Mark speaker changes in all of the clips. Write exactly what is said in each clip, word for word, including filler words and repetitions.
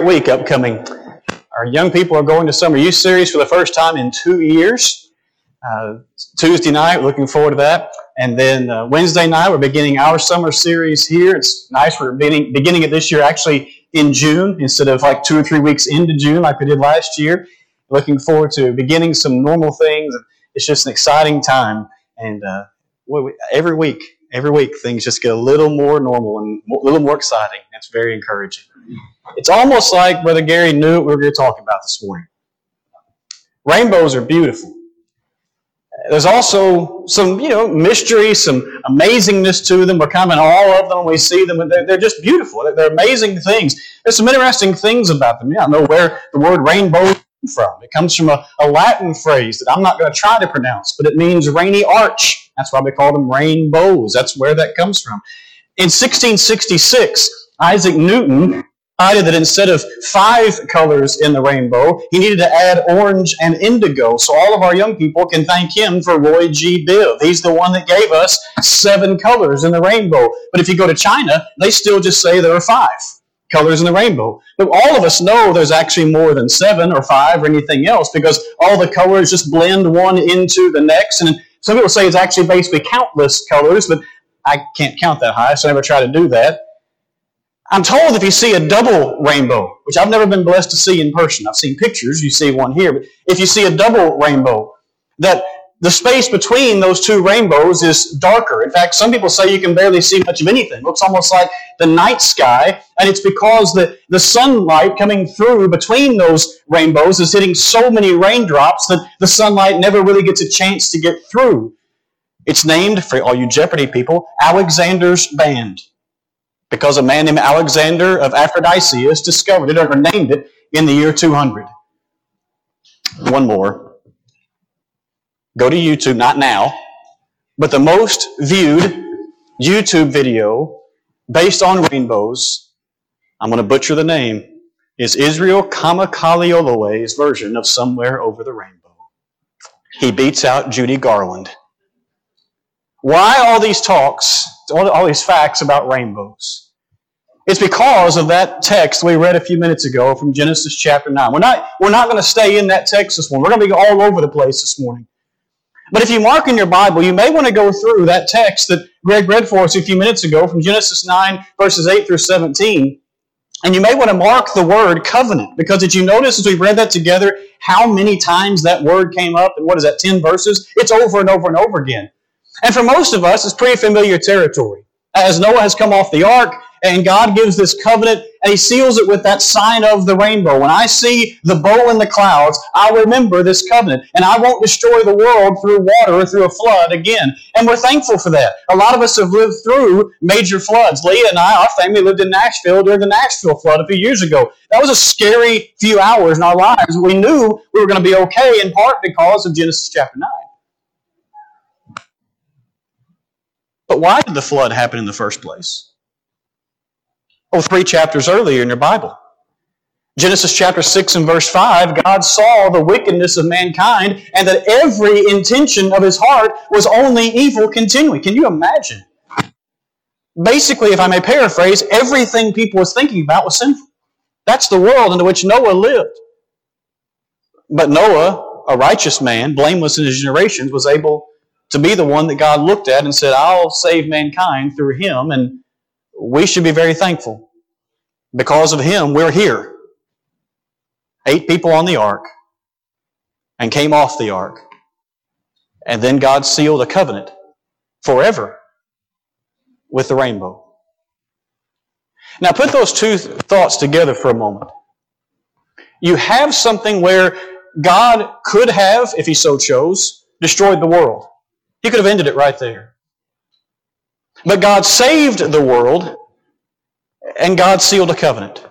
Speaker 1: great week upcoming. Our young people are going to Summer Youth Series for the first time in two years. Uh, Tuesday night, looking forward to that. And then uh, Wednesday night, we're beginning our summer series here. It's nice. We're beginning, beginning it this year actually in June instead of like two or three weeks into June like we did last year. Looking forward to beginning some normal things. It's just an exciting time. And uh, every week, every week, things just get a little more normal and a little more exciting. That's very encouraging. It's almost like Brother Gary knew what we were going to talk about this morning. Rainbows are beautiful. There's also some, you know, mystery, some amazingness to them. We're kind of in awe of them when we see them. They're, they're just beautiful. They're amazing things. There's some interesting things about them. Yeah, I know where the word rainbow comes from. It comes from a, a Latin phrase that I'm not going to try to pronounce, but it means rainy arch. That's why we call them rainbows. That's where that comes from. In sixteen sixty-six, Isaac Newton decided that instead of five colors in the rainbow, he needed to add orange and indigo. So all of our young people can thank him for Roy G. Biv. He's the one that gave us seven colors in the rainbow. But if you go to China, they still just say there are five colors in the rainbow. But all of us know there's actually more than seven or five or anything else because all the colors just blend one into the next. And some people say it's actually basically countless colors, but I can't count that high, so I never try to do that. I'm told if you see a double rainbow, which I've never been blessed to see in person, I've seen pictures, you see one here, but if you see a double rainbow, that the space between those two rainbows is darker. In fact, some people say you can barely see much of anything. It looks almost like the night sky, and it's because the, the sunlight coming through between those rainbows is hitting so many raindrops that the sunlight never really gets a chance to get through. It's named, for all you Jeopardy people, Alexander's Band, because a man named Alexander of Aphrodisias discovered it or named it in the year two hundred. One more. Go to YouTube, not now, but the most viewed YouTube video based on rainbows, I'm going to butcher the name, is Israel Kamakawiwo'ola's version of Somewhere Over the Rainbow. He beats out Judy Garland. Why all these talks, all, all these facts about rainbows? It's because of that text we read a few minutes ago from Genesis chapter nine. We're not, we're not going to stay in that text this morning. We're going to be all over the place this morning. But if you mark in your Bible, you may want to go through that text that Greg read for us a few minutes ago from Genesis nine, verses eight through seventeen. And you may want to mark the word covenant, because did you notice as we read that together how many times that word came up? And what is that, ten verses? It's over and over and over again. And for most of us, it's pretty familiar territory. As Noah has come off the ark, and God gives this covenant, and He seals it with that sign of the rainbow. When I see the bow in the clouds, I'll remember this covenant, and I won't destroy the world through water or through a flood again. And we're thankful for that. A lot of us have lived through major floods. Leah and I, our family, lived in Nashville during the Nashville flood a few years ago. That was a scary few hours in our lives. We knew we were going to be okay, in part because of Genesis chapter nine. But why did the flood happen in the first place? Oh, three chapters earlier in your Bible. Genesis chapter six and verse five, God saw the wickedness of mankind and that every intention of his heart was only evil continually. Can you imagine? Basically, if I may paraphrase, everything people was thinking about was sinful. That's the world into which Noah lived. But Noah, a righteous man, blameless in his generations, was able to be the one that God looked at and said, I'll save mankind through him, and we should be very thankful. Because of him, we're here. Eight people on the ark and came off the ark. And then God sealed a covenant forever with the rainbow. Now put those two th- thoughts together for a moment. You have something where God could have, if He so chose, destroyed the world. He could have ended it right there. But God saved the world, and God sealed a covenant.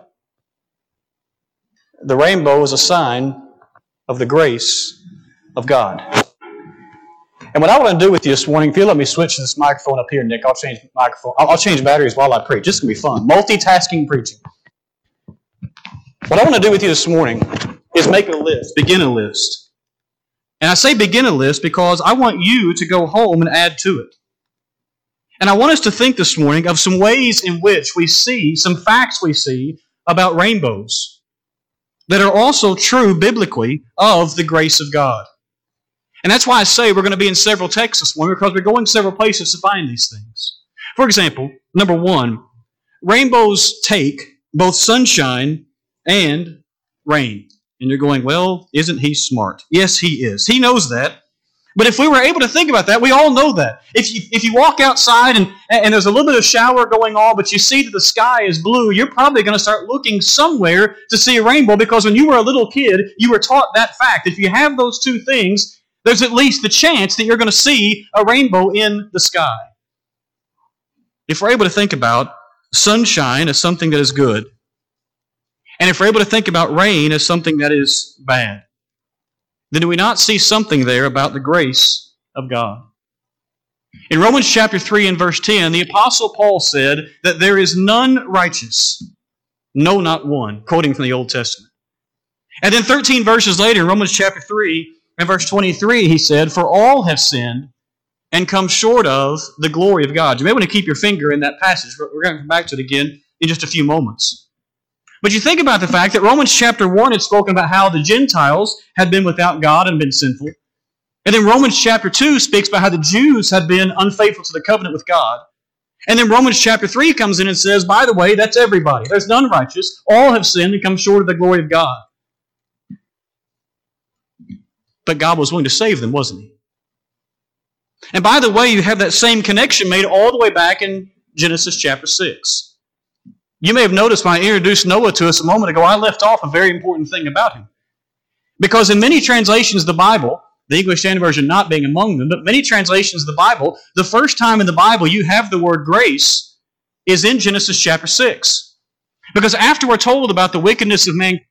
Speaker 1: The rainbow is a sign of the grace of God. And what I want to do with you this morning, if you'll let me switch this microphone up here, Nick, I'll change microphone. I'll change batteries while I preach. This is going to be fun. Multitasking preaching. What I want to do with you this morning is make a list, begin a list. And I say begin a list because I want you to go home and add to it. And I want us to think this morning of some ways in which we see, some facts we see about rainbows. that are also true biblically of the grace of God. And that's why I say we're going to be in several texts this morning, because we're going several places to find these things. For example, number one, rainbows take both sunshine and rain. And you're going, well, isn't he smart? Yes, he is. He knows that. But if we were able to think about that, we all know that. If you, if you walk outside and, and there's a little bit of shower going on, but you see that the sky is blue, you're probably going to start looking somewhere to see a rainbow, because when you were a little kid, you were taught that fact. If you have those two things, there's at least the chance that you're going to see a rainbow in the sky. If we're able to think about sunshine as something that is good, and if we're able to think about rain as something that is bad, then do we not see something there about the grace of God? In Romans chapter three and verse ten, the Apostle Paul said that there is none righteous, no, not one, quoting from the Old Testament. And then thirteen verses later, in Romans chapter three and verse twenty-three, he said, for all have sinned and come short of the glory of God. You may want to keep your finger in that passage. We're going to come back to it again in just a few moments. But you think about the fact that Romans chapter one had spoken about how the Gentiles had been without God and been sinful. And then Romans chapter two speaks about how the Jews had been unfaithful to the covenant with God. And then Romans chapter three comes in and says, by the way, that's everybody. There's none righteous. All have sinned and come short of the glory of God. But God was willing to save them, wasn't He? And by the way, you have that same connection made all the way back in Genesis chapter six. You may have noticed when I introduced Noah to us a moment ago, I left off a very important thing about him. Because in many translations of the Bible, the English Standard Version not being among them, but many translations of the Bible, the first time in the Bible you have the word grace is in Genesis chapter six. Because after we're told about the wickedness of man,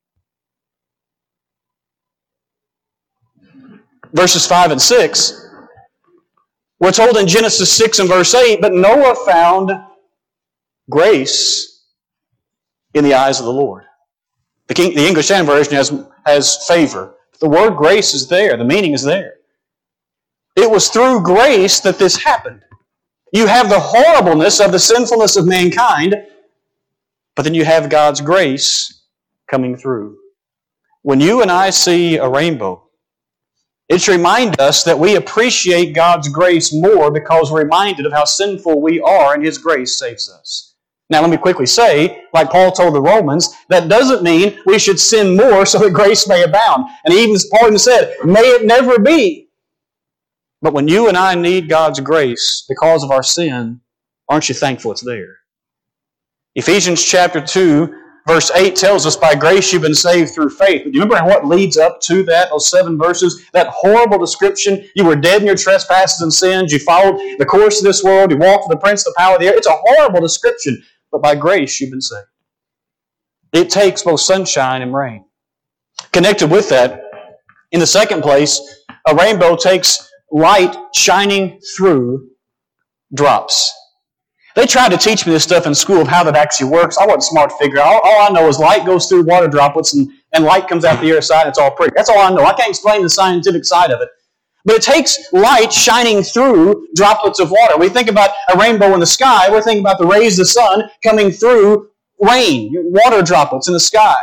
Speaker 1: verses five and six, we're told in Genesis six and verse eight, but Noah found grace in the eyes of the Lord. The, King, the English Standard Version has, has favor. The word grace is there. The meaning is there. It was through grace that this happened. You have the horribleness of the sinfulness of mankind, but then you have God's grace coming through. When you and I see a rainbow, it should remind us that we appreciate God's grace more because we're reminded of how sinful we are and His grace saves us. Now, let me quickly say, like Paul told the Romans, that doesn't mean we should sin more so that grace may abound. And even as Paul even said, may it never be. But when you and I need God's grace because of our sin, aren't you thankful it's there? Ephesians chapter two, verse eight tells us, by grace you've been saved through faith. But do you remember what leads up to that, those seven verses? That horrible description, you were dead in your trespasses and sins, you followed the course of this world, you walked with the prince of the power of the air. It's a horrible description. But by grace you've been saved. It takes both sunshine and rain. Connected with that, in the second place, a rainbow takes light shining through drops. They tried to teach me this stuff in school of how that actually works. I wasn't smart to figure out. All, all I know is light goes through water droplets and, and light comes out the other side and it's all pretty. That's all I know. I can't explain the scientific side of it. But it takes light shining through droplets of water. We think about a rainbow in the sky. We're thinking about the rays of the sun coming through rain, water droplets in the sky.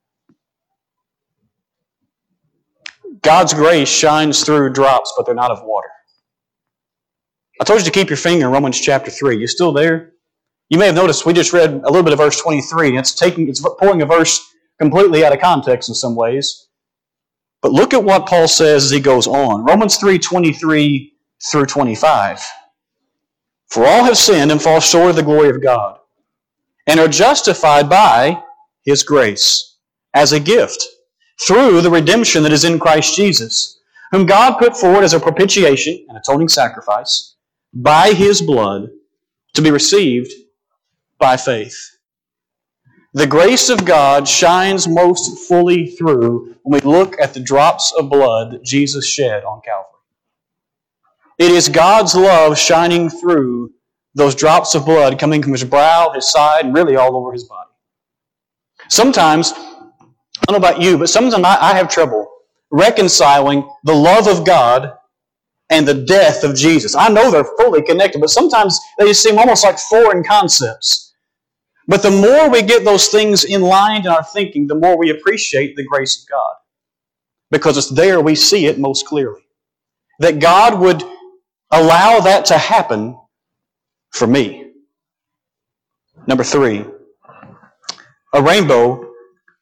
Speaker 1: God's grace shines through drops, but they're not of water. I told you to keep your finger in Romans chapter three. You still there? You may have noticed we just read a little bit of verse twenty-three. It's taking, it's pulling a verse completely out of context in some ways. But look at what Paul says as he goes on. Romans three, twenty-three through twenty-five. For all have sinned and fall short of the glory of God, and are justified by His grace as a gift, through the redemption that is in Christ Jesus, whom God put forward as a propitiation, an atoning sacrifice, by His blood, to be received by faith. The grace of God shines most fully through when we look at the drops of blood that Jesus shed on Calvary. It is God's love shining through those drops of blood coming from His brow, His side, and really all over His body. Sometimes, I don't know about you, but sometimes I have trouble reconciling the love of God and the death of Jesus. I know they're fully connected, but sometimes they just seem almost like foreign concepts. But the more we get those things in line in our thinking, the more we appreciate the grace of God. Because it's there we see it most clearly. That God would allow that to happen for me. Number three, a rainbow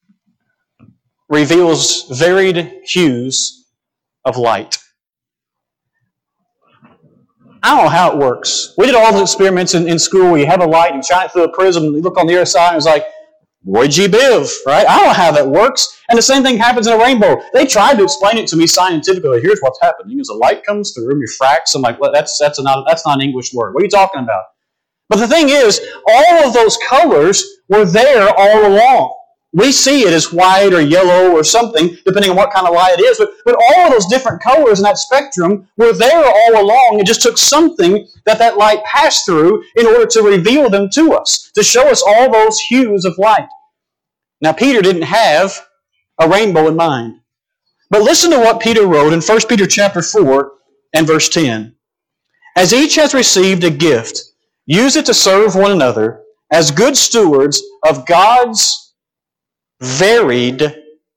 Speaker 1: reveals varied hues of light. I don't know how it works. We did all the experiments in, in school where you have a light, you shine it through a prism, and you look on the other side, and it's like, Roy G. Biv, right? I don't know how that works. And the same thing happens in a rainbow. They tried to explain it to me scientifically. Here's what's happening. As the light comes through and refracts, I'm like, well, that's, that's, not, that's not an English word. What are you talking about? But the thing is, all of those colors were there all along. We see it as white or yellow or something, depending on what kind of light it is. But, but all of those different colors in that spectrum were there all along. It just took something that that light passed through in order to reveal them to us, to show us all those hues of light. Now, Peter didn't have a rainbow in mind. But listen to what Peter wrote in First Peter chapter four and verse ten. As each has received a gift, use it to serve one another as good stewards of God's varied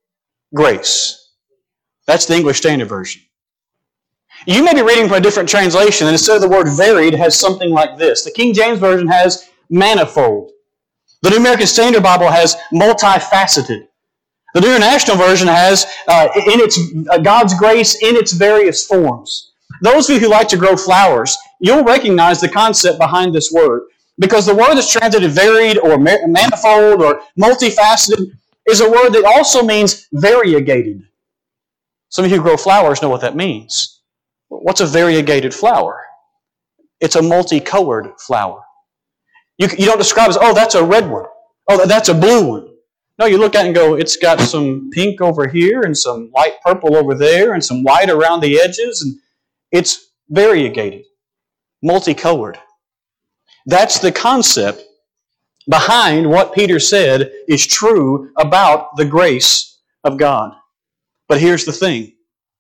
Speaker 1: grace. That's the English Standard Version. You may be reading from a different translation, and instead of the word varied, it has something like this. The King James Version has manifold. The New American Standard Bible has multifaceted. The New International Version has uh, in its uh, God's grace in its various forms. Those of you who like to grow flowers, you'll recognize the concept behind this word. Because the word that's translated varied or manifold or multifaceted is a word that also means variegated. Some of you who grow flowers know what that means. What's a variegated flower? It's a multicolored flower. You, you don't describe it as, oh, that's a red one. Oh, that's a blue one. No, you look at it and go, it's got some pink over here and some light purple over there and some white around the edges. And it's variegated, multicolored. That's the concept behind what Peter said is true about the grace of God. But here's the thing.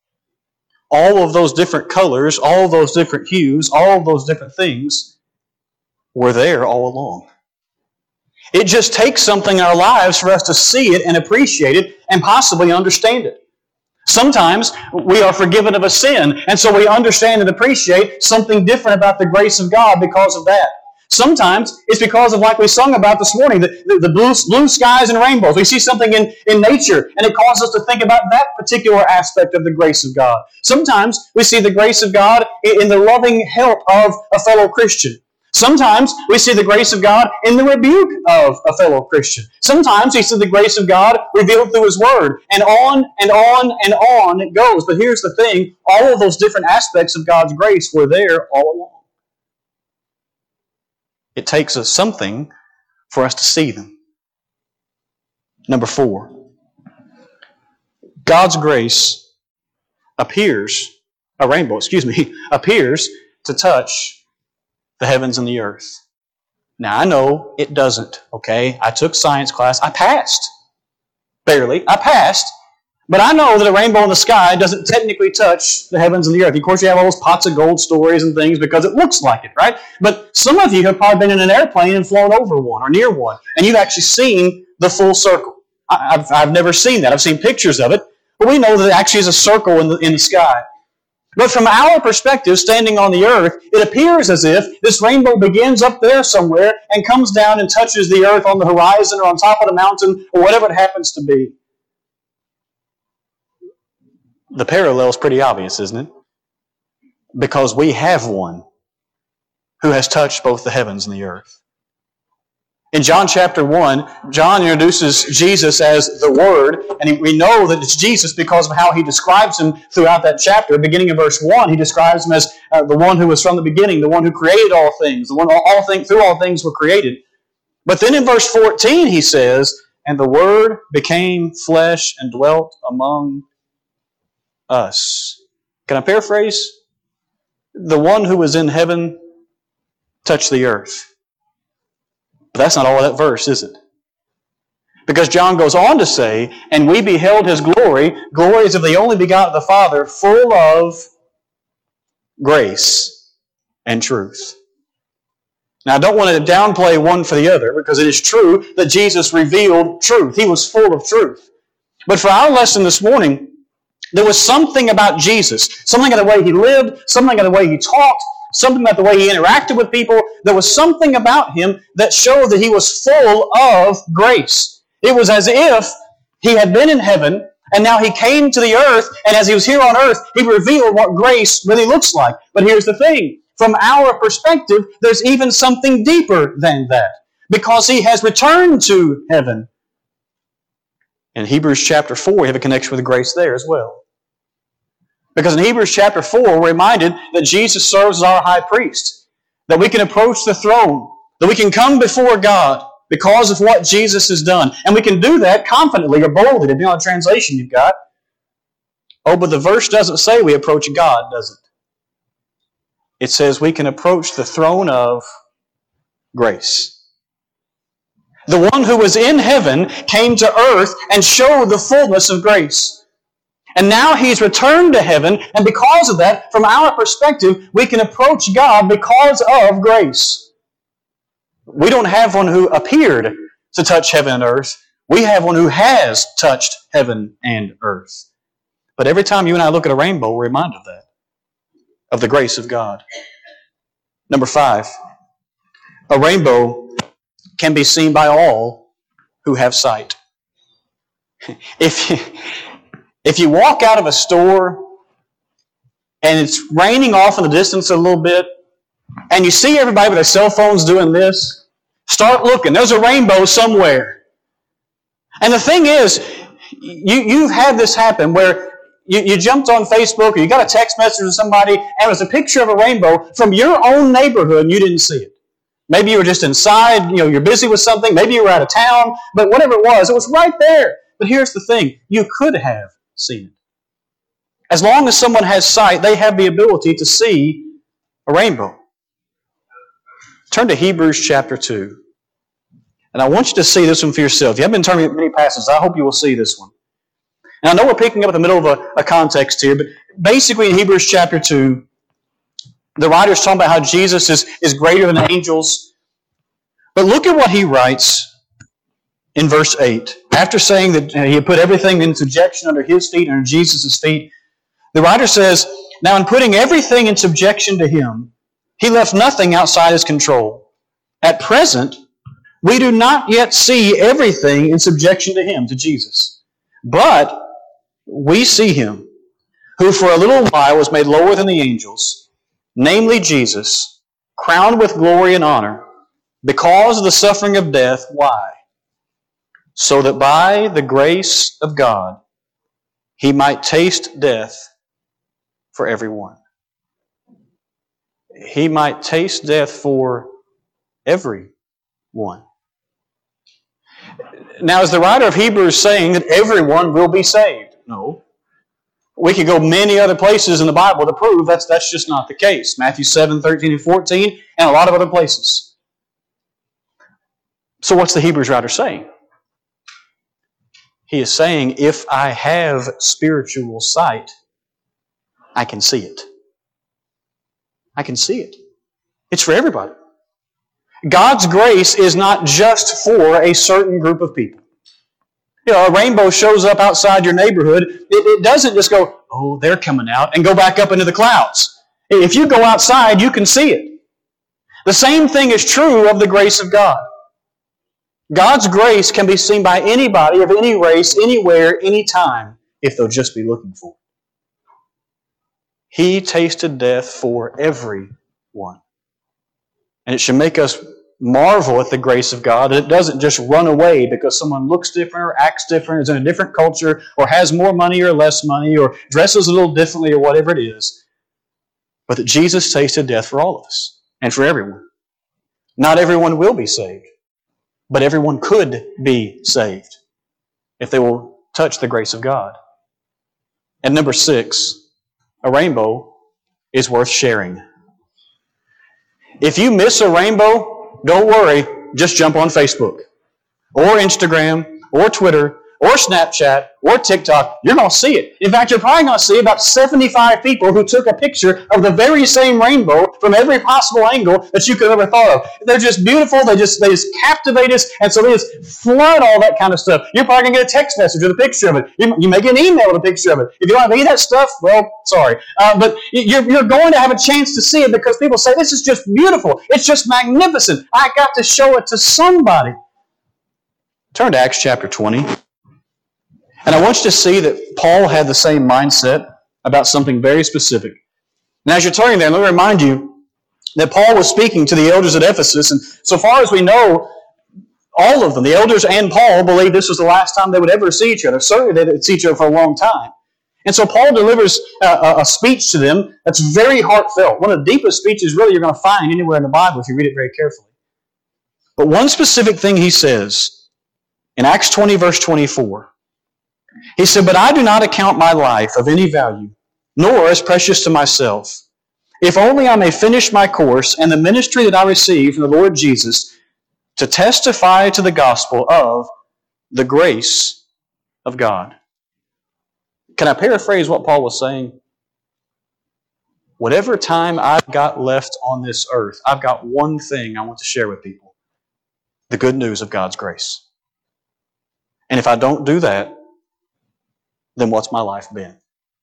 Speaker 1: All of those different colors, all of those different hues, all of those different things were there all along. It just takes something in our lives for us to see it and appreciate it and possibly understand it. Sometimes we are forgiven of a sin, and so we understand and appreciate something different about the grace of God because of that. Sometimes it's because of, like we sung about this morning, the, the, the blue, blue skies and rainbows. We see something in, in nature, and it causes us to think about that particular aspect of the grace of God. Sometimes we see the grace of God in the loving help of a fellow Christian. Sometimes we see the grace of God in the rebuke of a fellow Christian. Sometimes we see the grace of God revealed through His Word. And on and on and on it goes. But here's the thing. All of those different aspects of God's grace were there all along. It takes us something for us to see them. Number four. God's grace appears, a rainbow, excuse me, appears to touch the heavens and the earth. Now, I know it doesn't, okay? I took science class. I passed. Barely. I passed. But I know that a rainbow in the sky doesn't technically touch the heavens and the earth. Of course, you have all those pots of gold stories and things because it looks like it, right? But some of you have probably been in an airplane and flown over one or near one, and you've actually seen the full circle. I've, I've never seen that. I've seen pictures of it, but we know that it actually is a circle in the, in the sky. But from our perspective, standing on the earth, it appears as if this rainbow begins up there somewhere and comes down and touches the earth on the horizon or on top of the mountain or whatever it happens to be. The parallel is pretty obvious, isn't it? Because we have one who has touched both the heavens and the earth. In John chapter one, John introduces Jesus as the Word, and we know that it's Jesus because of how he describes him throughout that chapter. Beginning of verse one, he describes him as uh, the one who was from the beginning, the one who created all things, the one all, all things through all things were created. But then in verse fourteen, he says, "And the Word became flesh and dwelt among us." Can I paraphrase? The one who was in heaven touched the earth. But that's not all of that verse, is it? Because John goes on to say, "And we beheld His glory, glory as of the only begotten of the Father, full of grace and truth." Now, I don't want to downplay one for the other, because it is true that Jesus revealed truth. He was full of truth. But for our lesson this morning, there was something about Jesus, something about the way He lived, something about the way He talked, something about the way He interacted with people. There was something about Him that showed that He was full of grace. It was as if He had been in heaven, and now He came to the earth, and as He was here on earth, He revealed what grace really looks like. But here's the thing. From our perspective, there's even something deeper than that, because He has returned to heaven. In Hebrews chapter four, we have a connection with grace there as well. Because in Hebrews chapter four, we're reminded that Jesus serves as our high priest, that we can approach the throne, that we can come before God because of what Jesus has done. And we can do that confidently or boldly, depending on the translation you've got. Oh, but the verse doesn't say we approach God, does it? It says we can approach the throne of grace. The one who was in heaven came to earth and showed the fullness of grace. And now He's returned to heaven, and because of that, from our perspective, we can approach God because of grace. We don't have one who appeared to touch heaven and earth. We have one who has touched heaven and earth. But every time you and I look at a rainbow, we're reminded of that, of the grace of God. Number five, a rainbow can be seen by all who have sight. If you, if you walk out of a store and it's raining off in the distance a little bit, and you see everybody with their cell phones doing this, start looking. There's a rainbow somewhere. And the thing is, you, you've had this happen where you, you jumped on Facebook or you got a text message from somebody and it was a picture of a rainbow from your own neighborhood and you didn't see it. Maybe you were just inside, you know, you're busy with something. Maybe you were out of town. But whatever it was, it was right there. But here's the thing. You could have seen it. As long as someone has sight, they have the ability to see a rainbow. Turn to Hebrews chapter two. And I want you to see this one for yourself. You haven't been turning many passages. I hope you will see this one. Now, I know we're picking up in the middle of a, a context here, but basically in Hebrews chapter two, the writer is talking about how Jesus is, is greater than angels. But look at what he writes in verse eight. After saying that he had put everything in subjection under His feet, under Jesus' feet, the writer says, now in putting everything in subjection to Him, He left nothing outside His control. At present, we do not yet see everything in subjection to Him, to Jesus. But we see Him, who for a little while was made lower than the angels, namely Jesus, crowned with glory and honor, because of the suffering of death. Why? So that by the grace of God, He might taste death for everyone. He might taste death for everyone. Now, is the writer of Hebrews saying that everyone will be saved? No. We could go many other places in the Bible to prove that's, that's just not the case. Matthew seven, thirteen, and fourteen, and a lot of other places. So what's the Hebrews writer saying? He is saying, if I have spiritual sight, I can see it. I can see it. It's for everybody. God's grace is not just for a certain group of people. You know, a rainbow shows up outside your neighborhood. It, it doesn't just go, oh, they're coming out, and go back up into the clouds. If you go outside, you can see it. The same thing is true of the grace of God. God's grace can be seen by anybody of any race, anywhere, anytime, if they'll just be looking for it. He tasted death for everyone. And it should make us marvel at the grace of God, that it doesn't just run away because someone looks different or acts different, is in a different culture, or has more money or less money, or dresses a little differently, or whatever it is. But that Jesus tasted death for all of us and for everyone. Not everyone will be saved, but everyone could be saved if they will touch the grace of God. And number six, a rainbow is worth sharing. If you miss a rainbow, don't worry, just jump on Facebook or Instagram or Twitter or Snapchat or TikTok. You're going to see it. In fact, you're probably going to see about seventy-five people who took a picture of the very same rainbow from every possible angle that you could have ever thought of. They're just beautiful. They just, they just captivate us. And so they just flood all that kind of stuff. You're probably going to get a text message with a picture of it. You, you may get an email with a picture of it. If you don't have any of that stuff, well, sorry. Uh, but you're, you're going to have a chance to see it because people say, this is just beautiful. It's just magnificent. I got to show it to somebody. Turn to Acts chapter twenty. And I want you to see that Paul had the same mindset about something very specific. And as you're turning there, let me remind you that Paul was speaking to the elders at Ephesus, and so far as we know, all of them, the elders and Paul, believed this was the last time they would ever see each other. Certainly they didn't see each other for a long time. And so Paul delivers a, a speech to them that's very heartfelt. One of the deepest speeches really you're going to find anywhere in the Bible if you read it very carefully. But one specific thing he says in Acts twenty, verse twenty-four, he said, "But I do not account my life of any value, nor as precious to myself, if only I may finish my course and the ministry that I received from the Lord Jesus to testify to the gospel of the grace of God." Can I paraphrase what Paul was saying? Whatever time I've got left on this earth, I've got one thing I want to share with people: the good news of God's grace. And if I don't do that, then what's my life been?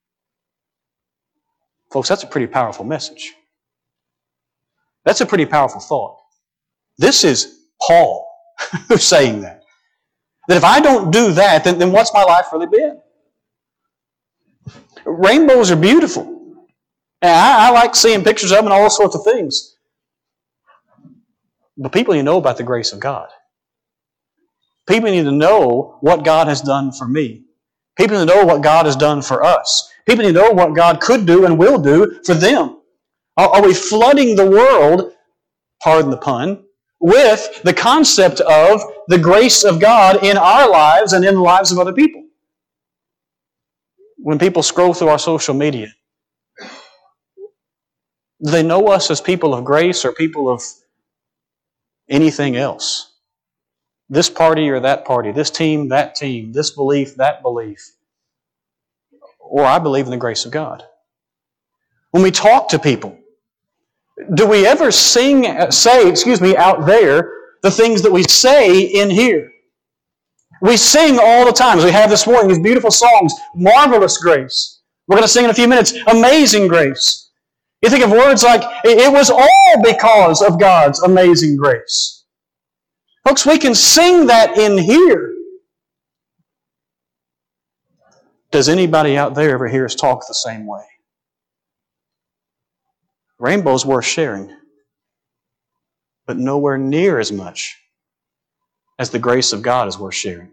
Speaker 1: Folks, that's a pretty powerful message. That's a pretty powerful thought. This is Paul who's saying that. That if I don't do that, then, then what's my life really been? Rainbows are beautiful. And I, I like seeing pictures of them and all sorts of things. But people need to know about the grace of God. People need to know what God has done for me. People need to know what God has done for us. People need to know what God could do and will do for them. Are, are we flooding the world, pardon the pun, with the concept of the grace of God in our lives and in the lives of other people? When people scroll through our social media, do they know us as people of grace or people of anything else? This party or that party, this team, that team, this belief, that belief. Or I believe in the grace of God. When we talk to people, do we ever sing, say, excuse me, out there the things that we say in here? We sing all the time. As we have this morning, these beautiful songs, Marvelous Grace. We're going to sing in a few minutes, Amazing Grace. You think of words like, it was all because of God's amazing grace. Folks, we can sing that in here. Does anybody out there ever hear us talk the same way? Rainbow's worth sharing, but nowhere near as much as the grace of God is worth sharing.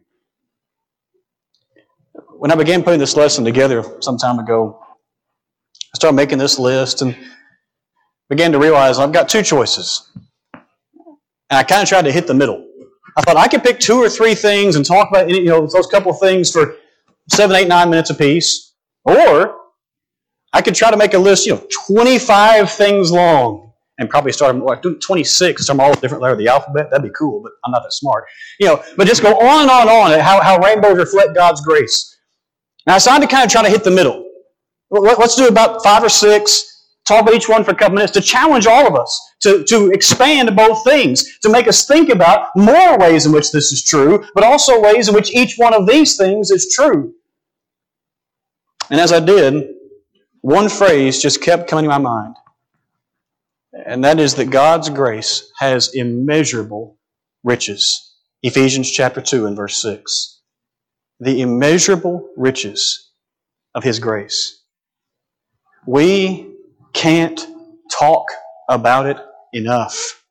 Speaker 1: When I began putting this lesson together some time ago, I started making this list and began to realize I've got two choices. And I kind of tried to hit the middle. I thought I could pick two or three things and talk about, you know, those couple of things for seven, eight, nine minutes apiece. Or I could try to make a list, you know, twenty-five things long and probably start like twenty-six, start them all with a different letter of the alphabet. That'd be cool, but I'm not that smart. You know, but just go on and on and on at how, how rainbows reflect God's grace. Now I decided to kind of try to hit the middle. Let's do about five or six. Talk about each one for a couple minutes to challenge all of us, to, to expand both things, to make us think about more ways in which this is true, but also ways in which each one of these things is true. And as I did, one phrase just kept coming to my mind, and that is that God's grace has immeasurable riches. Ephesians chapter two and verse six. The immeasurable riches of His grace. We can't talk about it enough.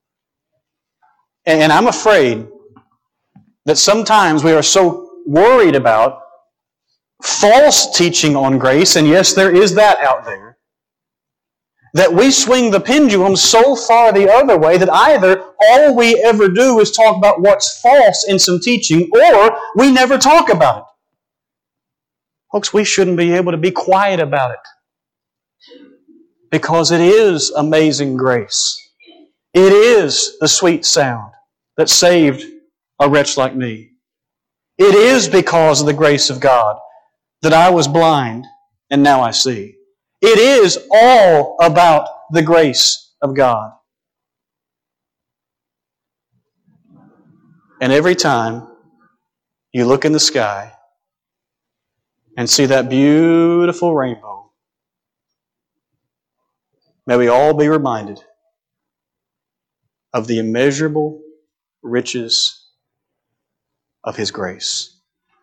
Speaker 1: And I'm afraid that sometimes we are so worried about false teaching on grace, and yes, there is that out there, that we swing the pendulum so far the other way that either all we ever do is talk about what's false in some teaching, or we never talk about it. Folks, we shouldn't be able to be quiet about it. Because it is amazing grace. It is the sweet sound that saved a wretch like me. It is because of the grace of God that I was blind and now I see. It is all about the grace of God. And every time you look in the sky and see that beautiful rainbow, may we all be reminded of the immeasurable riches of His grace.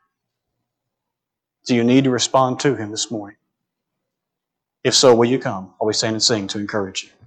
Speaker 1: Do you need to respond to Him this morning? If so, will you come while we stand and sing to encourage you?